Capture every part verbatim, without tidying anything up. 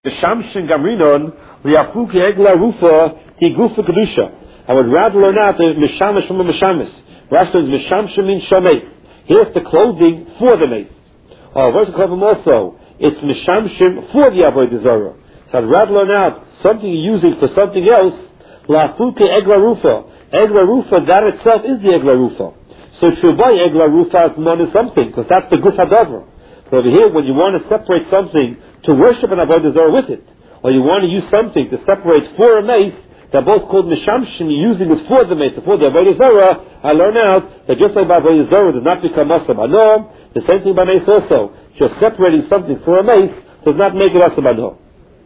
Mishamshin Gamrinon Liafuki Egla Rufa Ti Gufa Kedusha. I would rather learn out the Mishamish from a Mishamis. Rashi says Mishamshin means Shamei. Here's the clothing for the mace. Oh, verse Kavim also. It's Mishamshin for the Avodah Zarah. So I'd rather learn out something you're using for something else. Liafuki Egla Rufa. Egla Rufa, that itself is the Egla Rufa. So to buy Egla Rufa is something, because that's the Gufa Dover. But over here, when you want to separate something to worship an Avodah Zarah with it, or you want to use something to separate for a mace, they're both called Mishamshin, using it for the mace, for the Avodah Zarah. I learn out that just like by Avodah Zarah does not become Asab Anom, the same thing by mace also. Just separating something for a mace does not make it Asab Anom.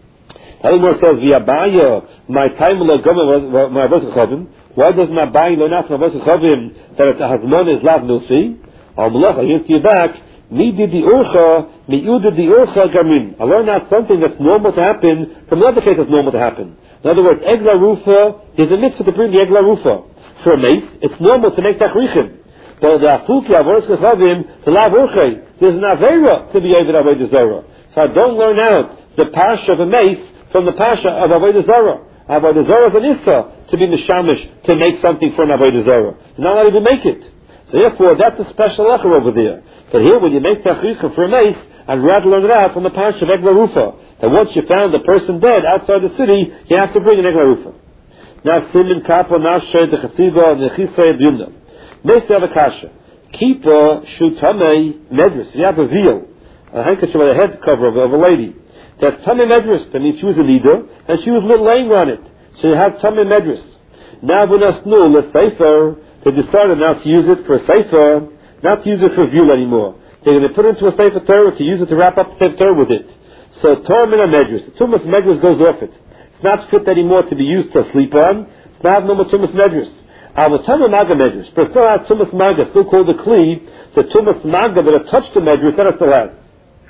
Elimor says, V'yabaya, my time will go my Avodah Chavim. Why does not buy learn out from Avodah Chavim that it has mon is lav nilsi? Al Malach, I hear to you back. Me did the urcha, me you did the urcha gamin. I learned out something that's normal to happen from another case that's normal to happen. In other words, egla rufa is a mitzvah to bring the egla rufa. For a mace, it's normal to make tachrichim. But the afuki avodas kechavim to lav urchay, there's an avera to be over avodah zarah. So I don't learn out the pasha of a mace from the pasha of avodah zarah. Avodah zarah is an issa to be mishamish to make something for an avodah zarah. You're not allowed to make it. So therefore, that's a special lecher over there. But here, when you make tachricha for a mace, I'd rather learn it out from the parsha of Egla Rufa, that once you found the person dead outside the city, you have to bring an Egla Rufa. Now, Simin Kappa, Nafshe, the Chasiva, and the Chisra, and Yumna. Mace have a kasha. Kipa, Shutame, Medris. You have a veil, a handkerchief with a head cover of, of a lady. That's Tame Medris. That means she was a leader, and she was laying on it. So you have Tame Medris. Now, Bunasnu, the Sefer, they decided now to use it for a Sefer, not to use it for view anymore. They're going to put it into a Sefer Torah to use it to wrap up the Sefer Torah with it. So Torah min medrus. The Tumas medrus goes off it. It's not fit anymore to be used to sleep on. It's not no more Tumas medrus. Our Tumas maga medrus, but it still has Tumas maga, still called the Kli. The Tumas maga that have touched the medrus, that it still has.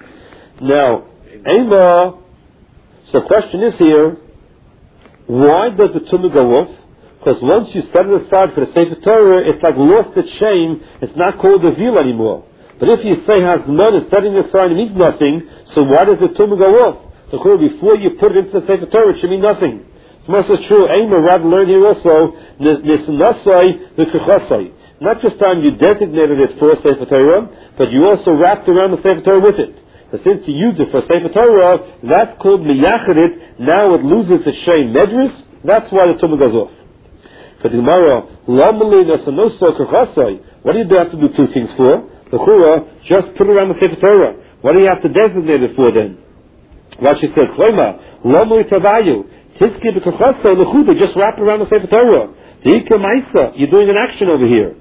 Now, Ema. So the question is here, why does the Tumas go off? Because once you set it aside for the Sefer Torah, it's like lost its shame. It's not called a veil anymore. But if you say Hazman is setting aside, it means nothing. So why does the tumah go off? So before you put it into the Sefer Torah, it should mean nothing. It's also true. Aimer rather learn here also Nisnasai v'Kechasai. Not just time you designated it for Sefer Torah, but you also wrapped around the Sefer Torah with it. So since you used it for Sefer Torah, that's called Miyachid. Now it loses its shame. Medris. That's why the tumah goes off. For the Gemara, what do you have to do two things for? The Chura, just put it around the Sefer Torah. What do you have to designate it for then? Rashi says, just wrap it around the Sefer Torah. You're doing an action over here.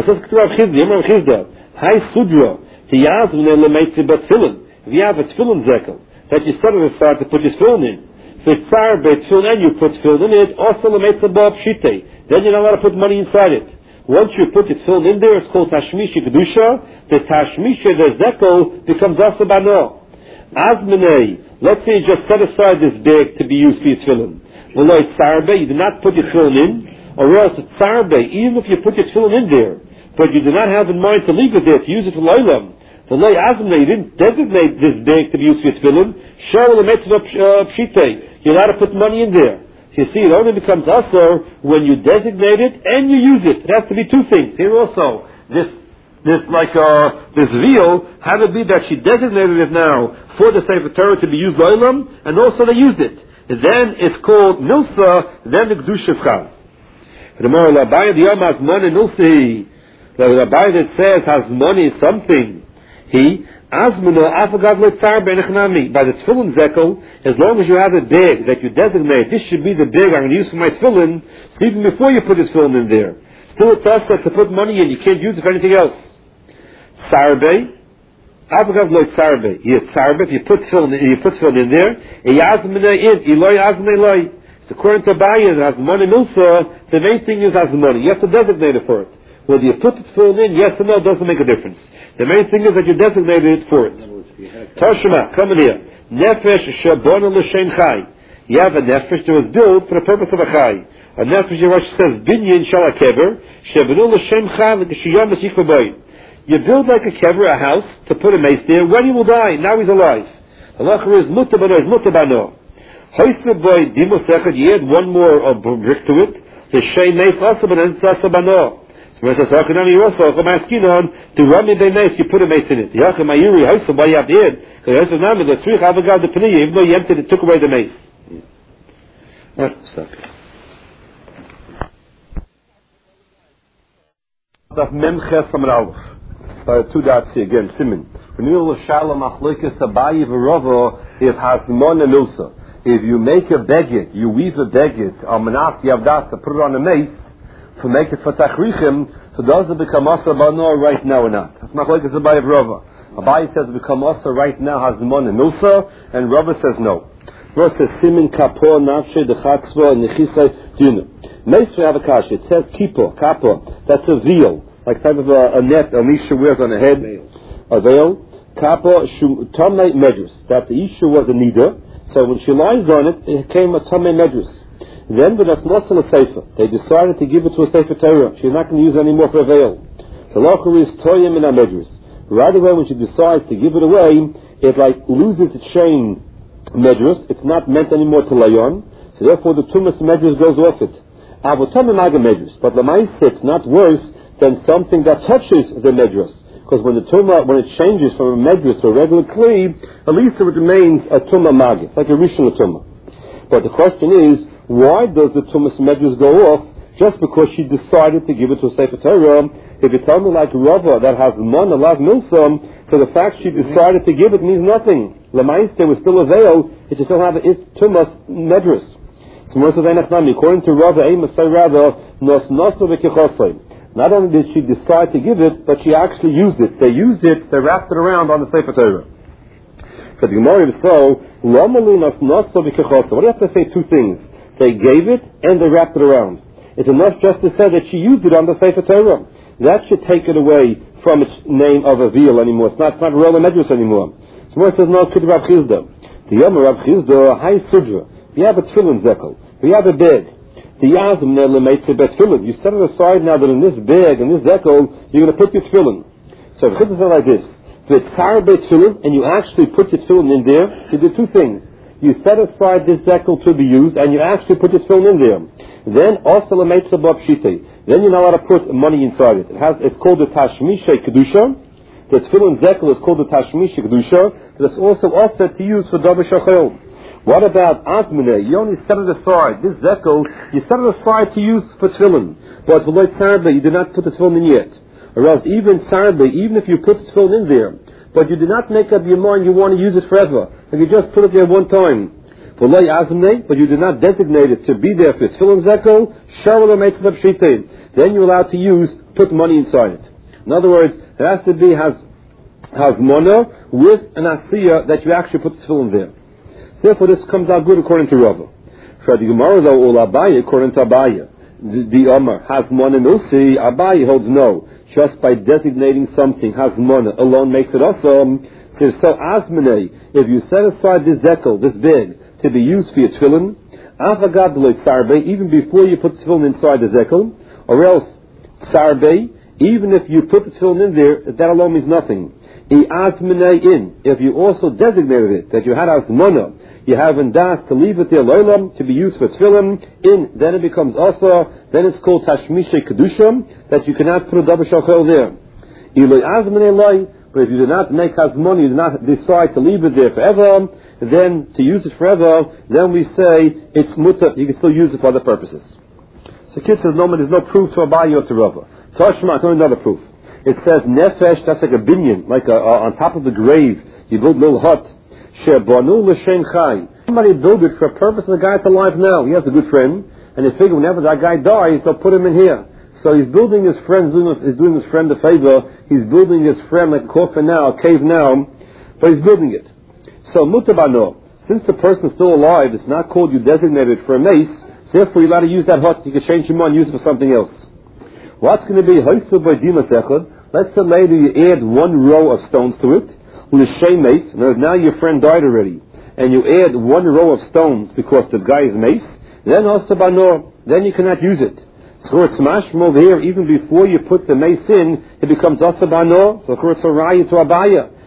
If you have a tefillin zekel that you set it aside to put your tefillin in, so it's tsar beit tefillin and you put tefillin in it, also l'meitza b'ab shitei. Then you're not allowed to put money inside it. Once you put it filled in there, it's called Tashmisha Kedusha. The Tashmisha, the Zekel, becomes Asabano. Azmenei, let's say you just set aside this bag to be used for your tefillin. Well, it's Sarbe, you do not put your tefillin in, or else it's Sarbe, even if you put your tefillin in there, but you do not have in mind to leave it there, to use it for Loilam. The Loi Azmenei, you didn't designate this bag to be used for your tefillin. Sure, the Mitzvah Pshite, you're allowed to put money in there. You see, it only becomes asur when you designate it and you use it. It has to be two things. Here also, this, this like uh, this veil had to be that she designated it now for the Sefer Torah to be used lo'ilam, and also they used it. And then it's called milsa. Then the kedusha chal. The moral Abaye the Yom has money milsi. The Abaye that says has money is something. He. Azmino afagav letzar benechnami. By the tefillin zekel, as long as you have a bag that you designate, this should be the bag I'm going to use for my tefillin, so even before you put this tefillin in there. Still it's also to put money in, you can't use it for anything else. Sarbe, afagav letzarbe. You sarbe, if you put tefillin, you put tefillin in there, yazmino in, eloi azmino eloi. So according to Abaye, has money milsa, the main thing is has the money. You have to designate it for it. Whether you put it filled in, yes or no, doesn't make a difference. The main thing is that you designated it for it. Toshima, come in here. Nefesh shabona l'shem chai. You have a nefesh that was built for the purpose of a chai. A nefesh, Rashi says, binyan shal kever shabonu l'shem chai l'kishiyam l'shikvaboy. You build like a kever, a house, to put a mace there when he will die. Now he's alive. Halacha is muta bano is muta bano. Hoysa boy dimos echad, you add one more uh, brick to it. The shay meis also bano it's also bano. So when it says hakanami also chamaskinon to rami be meis, you put a meis in it. Yachim ayuri hoysa boy you have to add because hoysa nami the tzrich avagad the peniya even though you emptied it took away the meis. Right, stuck. Daf memches from Ralph. Uh, two dots here again. Simon. Renewal shalom achloikas abayi v'rova if hasmon and ilsa. If you make a begit, you weave a begit, almanas yavdat to put it on a mace, to make it for tachrichim, so does it become asa bano right now or not? That's machlokes abayi v'rova. Abayi says it become asa right now hasmon and ilsa, and Rava says no. Rava says simin kapo nafshe dechatzva nechisa duna. Mace we have a kasha. It says kipo kapo. That's a veil, like type of a, a net Anisha wears on her head. A veil. Kapo shu tamei medrus. That the isha was a nida. So when she lies on it, it became a tamei medrus. Then with a a sefer, they decided to give it to a sefer Torah. She's not going to use it anymore for a veil. So lacher is toyim in a medrus. Right away when she decides to give it away, it like loses its chain medrus. It's not meant anymore to lay on. So therefore the tumas medrus goes off it. But the maise it's not worse than something that touches the medrus. Because when the tumah, when it changes from a medrus to a regular kli, at least it remains a tumah magid, like a rishon tumah. But the question is, why does the tumas medrus go off just because she decided to give it to a sefer Torah? If you tell me like Rava that has mon a lav milsam, so the fact she decided to give it means nothing. The maise was still a veil; it should still have a tumas medrus. So according to Rava, not only did she decide to give it, but she actually used it. They used it, they wrapped it around on the Sefer Torah. For the Gemara so, what do you have to say? Two things. They gave it and they wrapped it around. It's enough just to say that she used it on the Sefer Torah. That should take it away from its name of a veil anymore. It's not, it's not Rola Medrus anymore. So Gemara says, no, Kid Rav Chizda. The Yom Rav Chizda, Hai Sudra. We have a tefillin zekel. We have a bag. The yazim ne'lemeit bet tefillin. You set it aside now that in this bag, in this zekel, you're going to put your tefillin. So the chiddush is like this: the tzar bet tefillin, and you actually put your tefillin in there. So you do two things. You set aside this zekel to be used, and you actually put your tefillin in there. Then also lemeit sabab shitei. Then you're not allowed to put money inside it. It has, it's called the tashmisha kedusha. The tefillin zekel is called the tashmisha kedusha. But it's also also to use for davar shachel. What about Azmine? You only set it aside. This zekel, you set it aside to use for tefillin. But below Sarbe, you did not put the tefillin in yet. Or else even Sarbe, even if you put the tefillin in there, but you did not make up your mind you want to use it forever, and you just put it there one time. Below Azmine, but you did not designate it to be there for tefillin zekel, Sharala makes it up shitei. Then you're allowed to use, put money inside it. In other words, it has to be, has, has mono with an asiya that you actually put the tefillin there. Therefore, this comes out good according to Rava. For the Gemara, though, all Abaye, according to Abaye, the, the Omer has mona milsi. Abaye holds no. Just by designating something, has mona alone makes it awesome. So, so Azmene, if you set aside this zekel, this bag, to be used for your tefillin, avagad loy tsarbe, even before you put the tefillin inside the zekel, or else tsarbe, even if you put the tefillin in there, that alone means nothing. In, if you also designated it, that you had as mona, you have in das to leave it there, loilam, to be used for tefillin, in, then it becomes also, then it's called tashmisha kedusha, that you cannot put a davar shachel there. But if you do not make hasmon, you do not decide to leave it there forever, then to use it forever, then we say it's mutter, you can still use it for other purposes. So Kid says, no, there's no proof to Abaye or to Rava. Tashma, another proof. It says nefesh, that's like a binyan, like a, uh, on top of the grave. You build a little hut. Shebanu l'shem chai. Somebody build it for a purpose, and the guy's alive now. He has a good friend, and they figure whenever that guy dies, they'll put him in here. So he's building his friend, he's doing his friend a favor. He's building his friend like a coffin now, a cave now, but he's building it. So mutabano, since the person's still alive, it's not called you designated for a mace. So therefore, you're allowed to use that hut. You can change your mind, use it for something else. What's going to be hoistu by dimas echad? Let's say later you add one row of stones to it, l'shem mace. Now your friend died already, and you add one row of stones because the guy is mace. Then also banor, then you cannot use it. So it's mashma over here. Even before you put the mace in, it becomes also banor. So it's a raya to Abaya.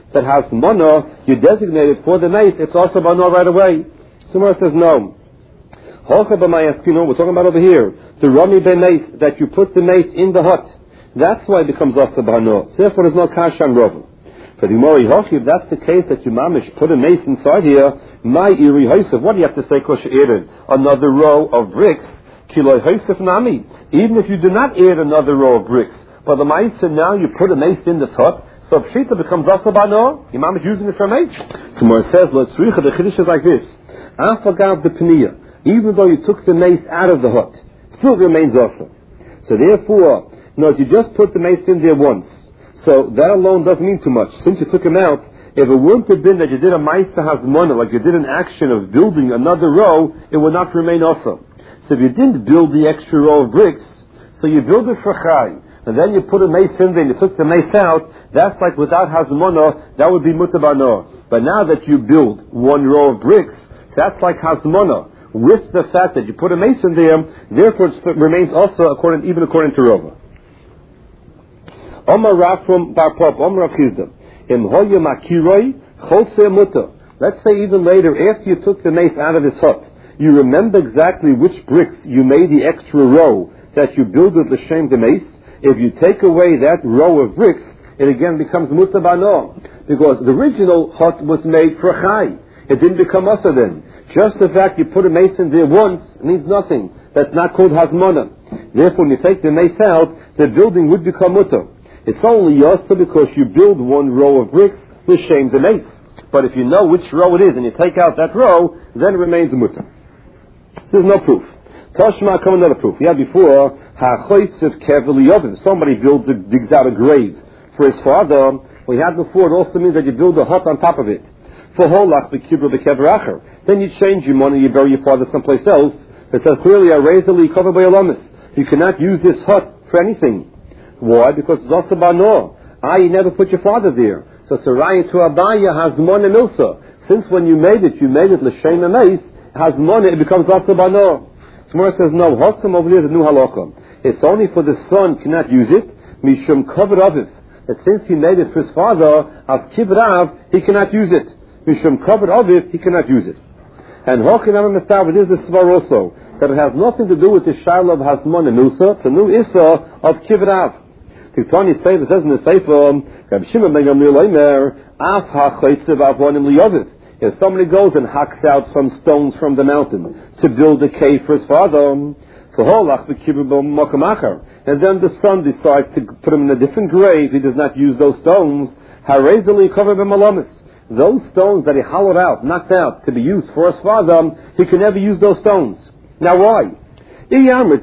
that has mana, you designate it for the mace, it's also bano right away. Someone says no. We're talking about over here, the rami be mace, that you put the mace in the hut. That's why it becomes also bano. Therefore there's no kasha and rova. For the Gemara, if that's the case that you mamish put a mace inside here, my iri haisef, what do you have to say? Another row of bricks, kiloi haisef nami. Even if you do not add another row of bricks, but the mace, now you put a mace in this hut, so pshita becomes also bano. Your mamish using it for a mace. So more says, let's read the chiddush is like this: Afagav the pniya, even though you took the mace out of the hut, still remains also. So therefore, no, you just put the mace in there once. So that alone doesn't mean too much. Since you took him out, if it wouldn't have been that you did a ma'isa hazmona, like you did an action of building another row, it would not remain also. So if you didn't build the extra row of bricks, so you build it for chai, and then you put a mace in there and you took the mace out, that's like without hazmona, that would be mutabano. But now that you build one row of bricks, that's like hazmona. With the fact that you put a mace in there, therefore it remains also according, even according to Rova. Omar Rafram Bar Pop, Omar Chizda. Im hoya makiroi chose muta. Let's say even later, after you took the mace out of his hut, you remember exactly which bricks you made the extra row that you built with l'shem the mace. If you take away that row of bricks, it again becomes muta bano, because the original hut was made for chai. It didn't become muta then. Just the fact you put a mace in there once means nothing. That's not called hazmona. Therefore, when you take the mace out, the building would become muta. It's only yasa because you build one row of bricks, l'shem the mace. But if you know which row it is and you take out that row, then it remains muta. There's no proof. Tashma, come another proof. We had before, ha'choytziv kevel. Somebody builds a, digs out a grave for his father. We had before, it also means that you build a hut on top of it. For holach b'kibra b'keveracher. Then you change your money, you bury your father someplace else. It says clearly, arezali cover by alamis. You cannot use this hut for anything. Why? Because it's also bano. Ah, you never put your father there. So it's a raya to abaya hazmona milsa. Since when you made it, you made it l'shem emes, hazmona, it becomes also bano. Tomorrow says no, hosam over there is a new halacha. It's only for the son cannot use it, mishum covered aviv. That since he made it for his father, av kibrav, he cannot use it. Mishum covered aviv, he cannot use it. And hokin amar mistav, it is the svar also, that it has nothing to do with the shaila of hazmona milsa, it's a new issa of kibrav. Tiktani Sefer says in the Sefer, Reb Shimon ben Gamliel Omer, Af ha'chaytzev avonim liyoviv. If somebody goes and hacks out some stones from the mountain to build a cave for his father, and then the son decides to put him in a different grave, he does not use those stones, those stones that he hollowed out, knocked out, to be used for his father, he can never use those stones. Now why? It's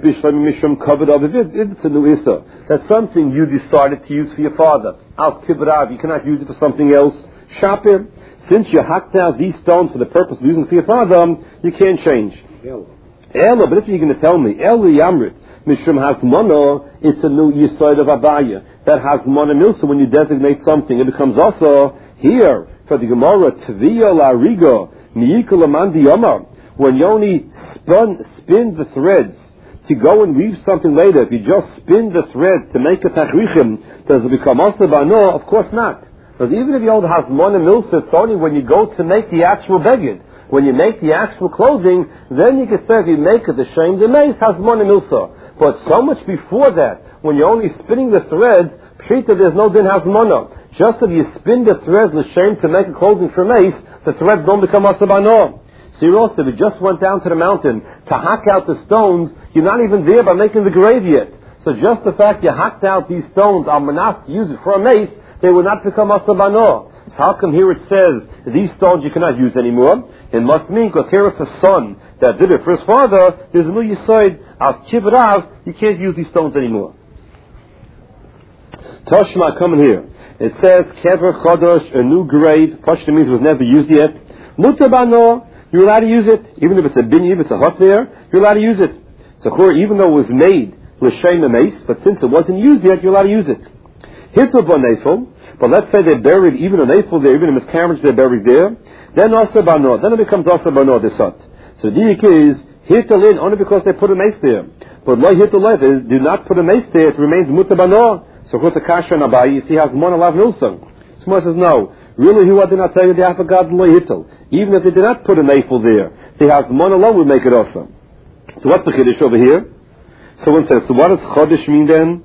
a new issa. That's something you decided to use for your father. Al kibrav, you cannot use it for something else. Shapir, since you hacked out these stones for the purpose of using it for your father, you can't change. Ella, but if you're going to tell me, Ella Yamrit, Mishum Hazmana, it's a new yisod of Abaya. That Hazmana milsa, when you designate something, it becomes also here, for the Gemara, Tviya la Riga, Miyikul Amandi Yomar. When you only spun, spin the threads to go and weave something later, if you just spin the threads to make a tachrichim, does it become also bano? Of course not. Because even if you hold hazmona milsa, it's only when you go to make the actual beged, when you make the actual clothing, then you can say if you make it the shem the mace hazmona milsa. But so much before that, when you're only spinning the threads, pshita there's no din hazmona. Just if you spin the threads the shem to make a clothing for mace, the threads don't become also bano. So you're also, if you just went down to the mountain to hack out the stones, you're not even there by making the grave yet. So just the fact you hacked out these stones, al manas, to use it for a mace, they will not become asabano. So how come here it says, these stones you cannot use anymore? It must mean, because here it's a son that did it for his father, there's a new yisoid, as kibrav, you can't use these stones anymore. Toshma, coming here. It says, kever chodosh, a new grave, Pashto means it was never used yet. Mutabano, you're allowed to use it, even if it's a binyan, if it's a hut there, you're allowed to use it. So even though it was made l'shem mace, but since it wasn't used yet, you're allowed to use it. Hittul b'nefel, but let's say they're buried, even a nefel there, even a miscarriage they're buried there, then also bano, then it becomes also bano, this hut. So the yik is, hittul in, only because they put a mace there. But lo hittul lev, do not put a mace there, it remains muta bano. So what's a kasha and abai, you see how it's mon alav nilsam. Someone says no. Really, who did not tell you the afagad lo hittel? Even if they did not put a nafel there, the hasmon alone would make it awesome. So what's the chiddush over here? So one says, so what does chodesh mean then?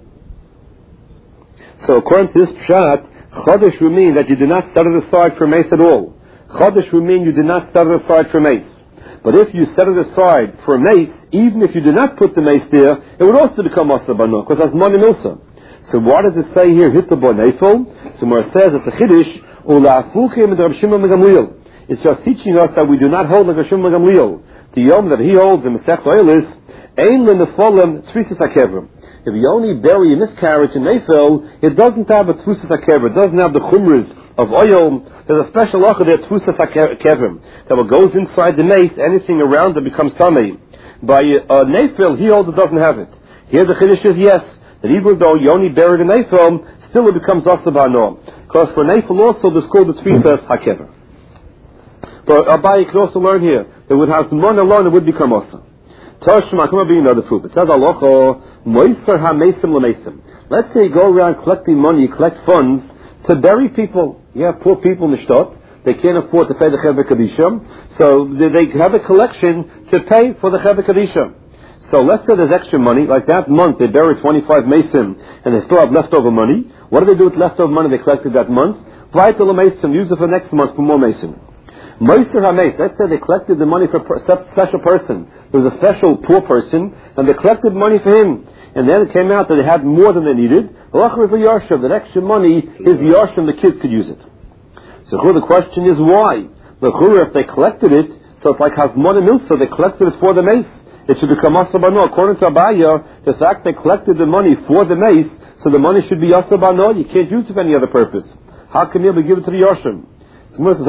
So according to this pshat, chodesh would mean that you do not set it aside for mace at all. Chodesh would mean you do not set it aside for mace. But if you set it aside for mace, even if you do not put the mace there, it would also become Asa Bano, because that's money milsa. So what does it say here, Hitta Bo Nefel? So where it says at the Chiddush, Ula Afuchim and Rav Shimon Megamliel. It's just teaching us that we do not hold like Rav Shimon Megamliel. The Yom that he holds in Masech Oilis, Ein Lenefolim Trisas HaKevrim. If you only bury a miscarriage in Nefel, it doesn't have a Trisas HaKevrim, it doesn't have the Chumras of oil. There's a special lacha there, Tfusas HaKevim, that what goes inside the mace, anything around it becomes tamei. By uh, Nefil, he holds it doesn't have it. Here the chiddush is yes, that even though you only buried a Nefil, still it becomes Asa Bano. Because for Nefil also, there's called the Tfusas HaKevim. But Abaye can also learn here, that with Hasmon alone, it would become Asa. Tashma, come on, be another proof. It says, Alocha, Moiser HaMesim LeMesim. Let's say you go around collecting money, you collect funds, to bury people. You have poor people in the shtot. They can't afford to pay the Chevra Kadisha. So they, they have a collection to pay for the Chevra Kadisha. So let's say there's extra money. Like that month they buried twenty-five mason and they still have leftover money. What do they do with leftover money they collected that month? Buy it to the mason, use it for next month for more mason. Moiser HaMeis, let's say they collected the money for a special person. There was a special poor person and they collected money for him. And then it came out that they had more than they needed. The lachar is the yarshim. That extra money is the yarshim. The kids could use it. So the question is why? The if they collected it, so it's like Hasmon and Milsa, they collected it for the mace. It should become Asa Bano. According to Abaya, the fact they collected the money for the mace, so the money should be Asa Bano. You can't use it for any other purpose. How can you give it to the yarshim? So I'll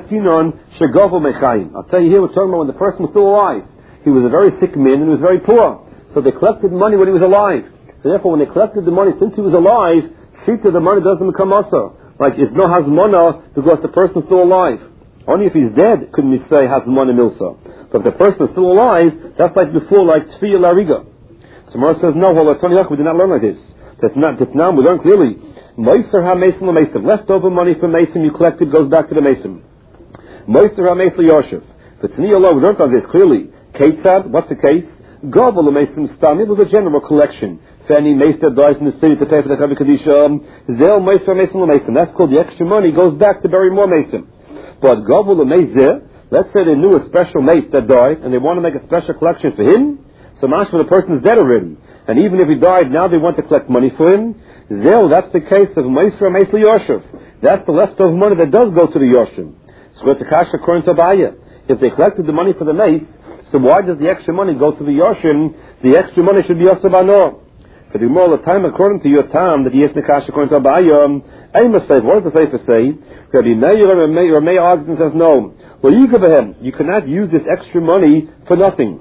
tell you here, we're talking about when the person was still alive. He was a very sick man and he was very poor. So they collected money when he was alive. So therefore, when they collected the money since he was alive, Shita, the money doesn't become Asa. Like, it's no Hazmana because the person's still alive. Only if he's dead couldn't we say Hazmana Milsa. But if the person is still alive, that's like before, like Tfiya Lariga. So Mara says, no, well, we did not learn like this. That's not, that's now we learn clearly. Moiser ha-Mason la-Mason. Leftover money from Mason you collected goes back to the Mason. Moiser ha-Mason la-Yoshev. But Tzniya Allah, we learned on this clearly. Ketzad, what's the case? Gobel la-Mason Stam. It was a general collection. For any mace that dies in the city to pay for the Chavi Kadisha. Zel Moiser ha-Mason la-Mason. That's called the extra money goes back to bury more Mason. But Gobel la-Mason, let's say they knew a special mace that died and they want to make a special collection for him. So much for the person is dead already. And even if he died, now they want to collect money for him. Zel, that's the case of Meisra Meisli Yoshev. That's the leftover money that does go to the Yoshim. So it's a kasha according to Abaya. If they collected the money for the mace, so why does the extra money go to the Yoshim? The extra money should be Yosef Ano. For the more the time according to your time that he is Nekash according to Abaya, a mistake. What does the Sefer say? Rabbi Meir or Meir argues and says no. Well, you give him. You cannot use this extra money for nothing.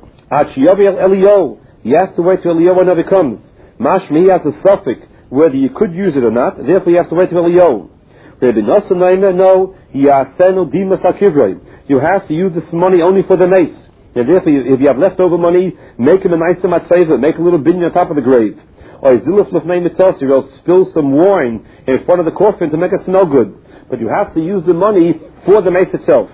Elio. You have to wait till Elio when it comes. Mashmi, he has a suffix whether you could use it or not. Therefore, you have to wait till Elio. Rabbi Nosson no. Yasenu dimas akivrei. You have to use this money only for the mace. And therefore, if you have leftover money, make him a nice matzeva. Make a little bin on top of the grave. Or ziluf lefnei mitzos. You'll spill some wine in front of the coffin to make it smell good. But you have to use the money for the mace itself.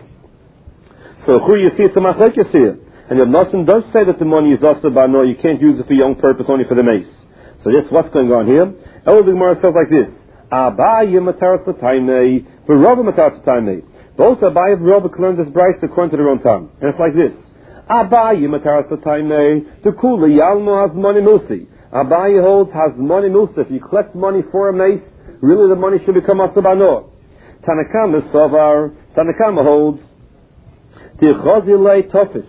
So who you see it's a machlek you see it. And Rabbi Nosson does say that the money is also bano. You can't use it for your own purpose, only for the mace. So this, what's going on here? El Gemara says like this: Abaye mataras l'taimei, v'Rava mataras l'taimei. Both Abaye and Rava learned this brayse according to their own time, and it's like this: Abaye mataras l'taimei, the kula yalmo has money milsi. Abaye holds has money milsi. If you collect money for a mace, really the money should become asabano. Tanakama savar. Tanakama holds the chazilei tofis.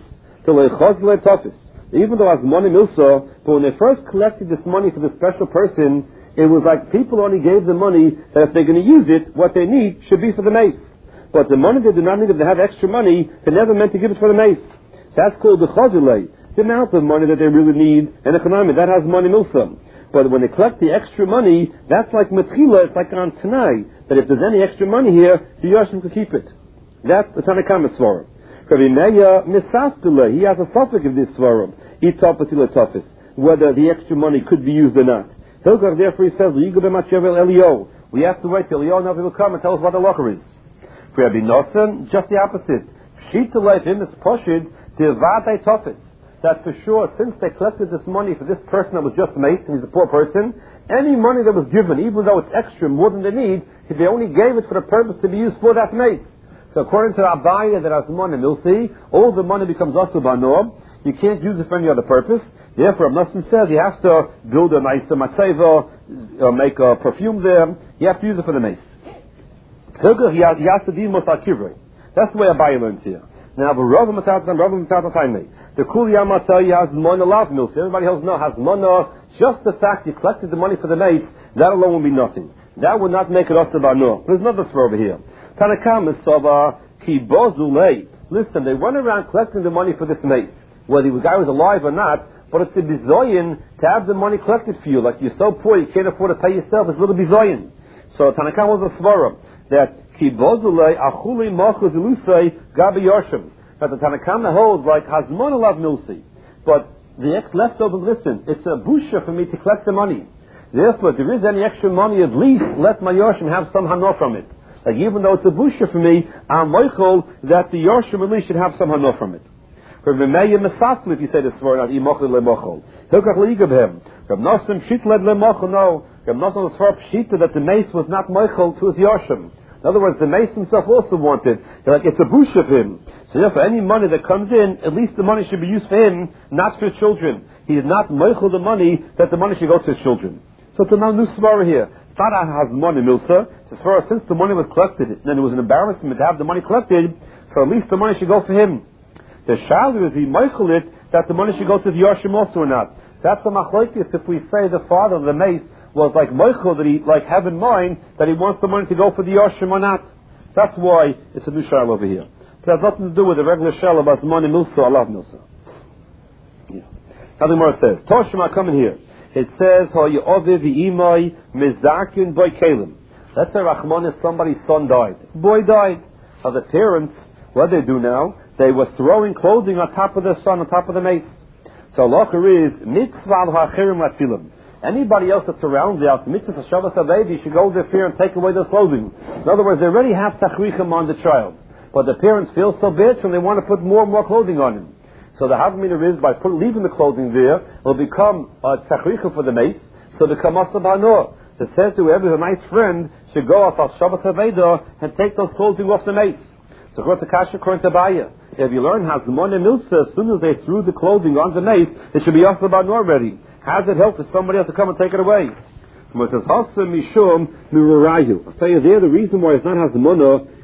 Even though as money milsa, but when they first collected this money for the special person, it was like people only gave the money that if they're going to use it, what they need should be for the mace. But the money they do not need, if they have extra money, they never meant to give it for the mace. That's called the chazilei, the amount of money that they really need, and economy, that has money milsa. But when they collect the extra money, that's like metchila, it's like on Tanai, that if there's any extra money here, the Yoshim could keep it. That's the Tanakama Svarim. Rabbi Meir misafdele, he has a suffix of this svarim, itofis ilatofis, whether the extra money could be used or not. Hilgar therefore he says, we have to wait till Elio now will come and tell us what the locker is. For Rabbi Nosson, just the opposite. Pshita life in this poshid, devadei tofis. That for sure, since they collected this money for this person that was just maced, and he's a poor person, any money that was given, even though it's extra, more than they need, if they only gave it for the purpose to be used for that mace. So according to the Abaya that has money, milsi, all the money becomes asu b'anob. You can't use it for any other purpose. Therefore, Abnasim says you have to build a nice matzeva, or make a perfume there. You have to use it for the mace. That's the way Abaya learns here. Now, the Rav Matat and Rav Matat Taimei. The Kul Yamatai has money love milsi. Everybody else knows has money. Just the fact you collected the money for the mace, that alone will be nothing. That would not make it asu b'anob. There's another story over here. Tanakam is Sava Ki Bozulei. Listen, they went around collecting the money for this mace, whether the guy was alive or not. But it's a bizoyin to have the money collected for you. Like you're so poor you can't afford to pay yourself. It's a little bizoyin. So Tanakam was a svara that Ki Bozulei Achuli Machuz Ilusei Gabi Yoshim. That the Tanakam holds like Hazmon Alav Milsi. But the ex leftover, listen, it's a busha for me to collect the money. Therefore, if there is any extra money, at least let my Yoshim have some hano from it. Like even though it's a busha for me, I'm moichel that the Yoshim at least should have some hano from it. For V'meya Mesafli, if you say this word, not Imochel lemochel. Hilkach leigabhem. Rav Nosson Pshit led lemochel, no. Rav Nosson was for Pshita that the mace was not moichel to his Yoshim. In other words, the mace himself also wanted. They're like, it's a bush of him. So therefore, any money that comes in, at least the money should be used for him, not for his children. He is not moichel the money, that the money should go to his children. So it's a new svara here. It's not has money, milsa. It's as far as since the money was collected, and it was an embarrassment to have the money collected, so at least the money should go for him. The shalu is he moichel it, that the money should go to the Yoshim also or not. So that's the machlokes if we say the father of the mace was like moichel, that he like have in mind that he wants the money to go for the Yoshim or not. That's why it's a new shal over here. But it has nothing to do with the regular shal about money milsa or love milsa. Yeah. Now the Gemara says, Toshima coming here. It says, let's say Rachmanis, somebody's son died. Boy died. Now the parents, what they do now, they were throwing clothing on top of their son, on top of the mace. So Locher is, mitzvah ha'chirim latfilim. Anybody else that's around the house, mitzvah Shabbos HaVevi, should go there and take away those clothing. In other words, they already have tachrichim on the child. But the parents feel so bad and they want to put more and more clothing on him. So the havamina is by put, leaving the clothing there will become a tachricha for the mace, so become asa b'hanor. It says to whoever is a nice friend should go off al Shabbos HaVeda and take those clothing off the mace. So what's the kasha according to Baya? If you learn Hazmon and Milsa, as soon as they threw the clothing on the mace, it should be asa b'hanor already. How does it help for somebody else to come and take it away? When it says Hasa Mishum Mirurayu, I'll tell you there the reason why it's not Hazmona